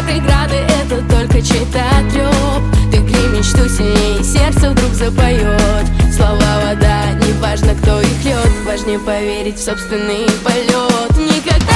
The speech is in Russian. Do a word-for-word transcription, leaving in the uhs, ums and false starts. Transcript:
преграды, это только чей-то трёп. Ты грей мечту сильней, сердце вдруг запоет. Слова вода, не важно кто их льет, важнее поверить в собственный полет. Никогда